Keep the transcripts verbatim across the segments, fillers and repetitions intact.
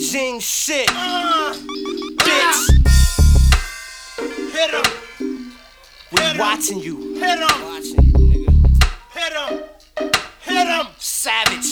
Beijing shit. Uh, Bitch. Hit him. We Hit watching you. Hit him. Watching you, nigga. Hit him. Hit him. Savage.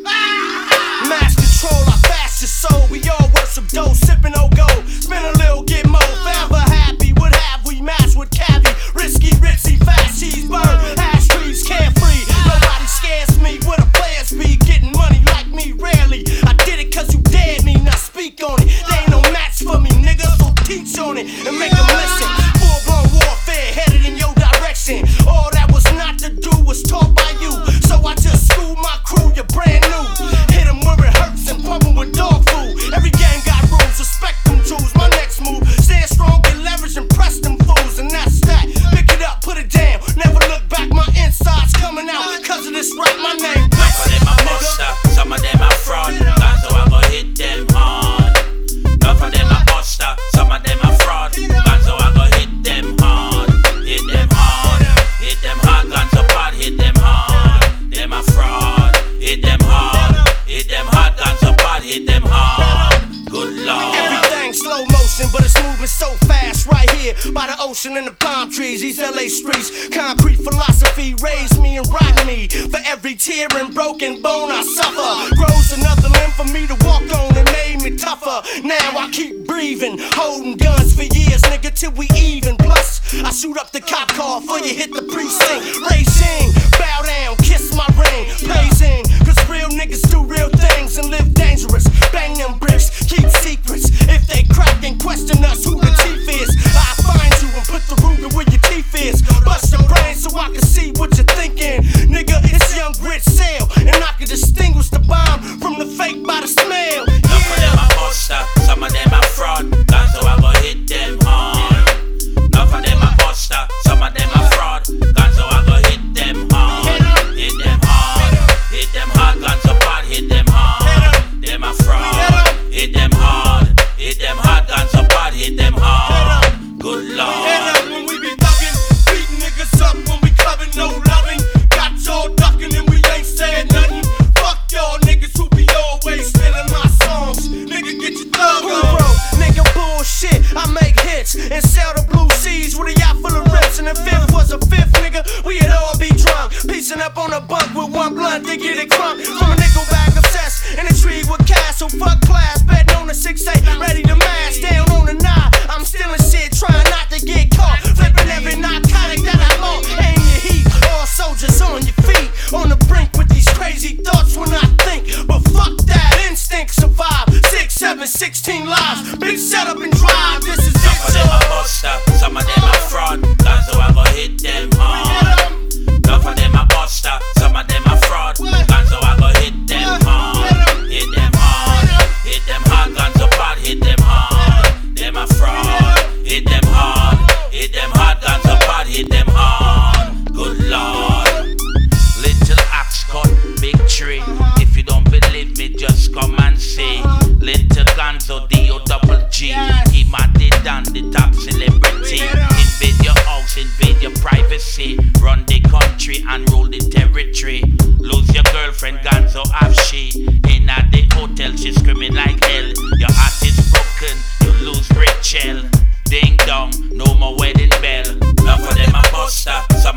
Ah! Mass control, I fast your soul. We all worth some dough, sipping no go. Spin a little, get more. Forever happy. What have we matched with cavi? Risky, ritzy, fast cheese burn. Hash trees, carefree. Nobody scares me. What a players be. Getting money like me, rarely. I did it cause you dared me. Now speak on it. They ain't no match for me, nigga. So teach on it and make them listen. Full blown warfare headed in your direction. All that was not to do was taught by you. So I just schooled my crew, you're brand new. Hit them where it hurts and pump them with dog food. Every game got rules, respect them tools. My next move, stand strong, get leverage and press them fools. And that's that. Pick it up, put it down. Never look back, my insides coming out. Cause of this rap, my name. Some of them are buster, some of them are fraud. That's how I go hit them hard. Enough of them are buster, some of them are fraud. That's how I go hit them hard. Hit them hard, hit them hard. Guns apart, hit them hard. Them are fraud. Hit them hard, hit them hard. Guns apart, hit them hard. Good Lord. Everything slow motion, but it's moving so fast right here by the ocean and the palm trees. These L A streets, concrete philosophy raised me and rocked me. For every tear and broken bone I suffer, grows another limb for me to walk on and made me tougher. Now I keep breathing, holding guns for years, nigga, till we even. Plus, I shoot up the cop car for you hit the precinct. Racing, bow down, kiss my ring, praising. Cause real niggas do real things and live dangerous. Bang them bricks, keep secrets. If they crack and question us who the chief is, I find you and put the Ruger where your teeth is. Bust your brain so I can see what you're thinking. Nigga, it's young rich sale, and I can distinguish the bomb from the fake by the smell. Some of them are buster, some of them are fraud. That's how I go hit them hard. Enough of them are buster, some of them are fraud. That's how I go hit them hard. Hit them hard, hit them hard. Guns apart, hit them hard. Them are fraud. Hit them hard, hit them hard. Guns apart, hit them hard. Good Lord. When we be thuggin', beating niggas up when we clubbing, no loving. Got y'all ducking and we ain't saying nothing. Fuck y'all niggas who be always stealing my songs. Nigga, get your thug on. Bro, nigga, bullshit. I make hits and sell the blue seas with a yacht full of rips. And the fifth was a fifth, nigga. We'd all be drunk, piecing up on a bunk with one blunt to get it crunk. From a nickel bag obsessed in a tree with cash. So fuck class, betting on the six eight, ready to mash. Down on the nine, I'm stealing shit, trying not to get caught. Flipping every narcotic that I want. Aim your heat, all soldiers on your feet. On the brink with these crazy thoughts when I think. But fuck that, instinct survive. Six, seven, sixteen lives. Bitch, shut up and drive. This is Some it, of them are buster, some of them are fraud. That's how I go hit them hard. Enough of them are buster, some of them are fraud. That's how I go hit them hard. Hit them hard, hit them hard. Guns apart, hit them hard. Them are fraud. Hit them hard, hit them hard. Guns apart, hit them hard. Good Lord. Little axe cut, big tree. If you don't believe me, just come and see. Little Gonzo, D O double G. He matted down the top celebrity. Invade your house, invade your privacy. Run the country and rule the territory. Lose your girlfriend, Gonzo have she. In at the hotel, she screaming like hell. Your heart is broken, you lose Rachel. Ding dong, no more wedding bell. Enough of them are buster, some